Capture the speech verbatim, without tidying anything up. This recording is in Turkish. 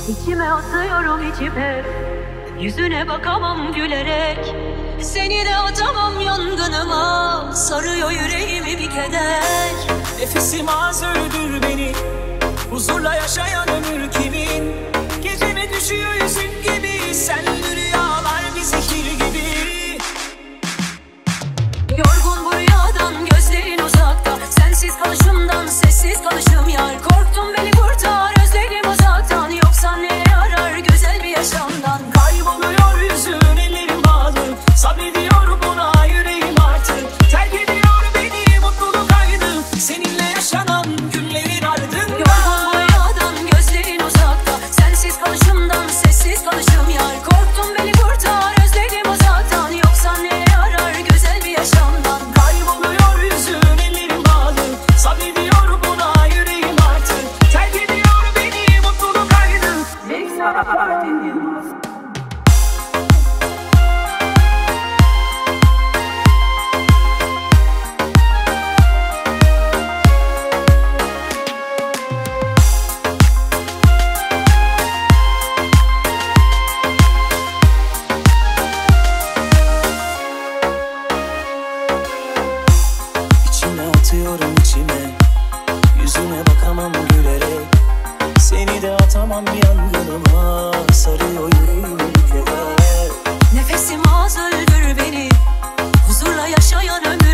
İçime atıyorum içime, yüzüne bakamam gülerek. Seni de atamam yangınıma, sarıyor yüreğimi bir keder. Nefesim az öldür beni, huzurla yaşayan ömür kimin? Geceme düşüyor yüzün gibi, senli rüyalar bir zehir gibi. Yorgun bu rüyadan, gözlerin uzakta, sensiz kalışımdan, sessiz kalışım yar. Korktum beni kurtar, özledim uzaktan, yoksa ne yarar güzel bir yaşamdan. Kayboluyor yüzün, ellerim bağlı, sabrediyor buna yüreğim artık. Terk ediyor beni mutluluk aynı, seninle yaşanan günlerin ardından. Yorgun bu rüyadan, gözlerin uzakta, sensiz kalışımdan, sessiz kalışım yar. Korktum beni kurtar, özledim uzaktan, yoksa ne yarar güzel bir yaşamdan. Kayboluyor yüzün, ellerim bağlı, sabrediyor buna yüreğim artık. Terk ediyor beni mutluluk aynı. İçime atıyorum içime, yüzüne bakamam gülerek. Seni de atamam yangınıma, sarıyor yüreğimi bir keder. Nefesim az öldür beni, huzurla yaşayan ömür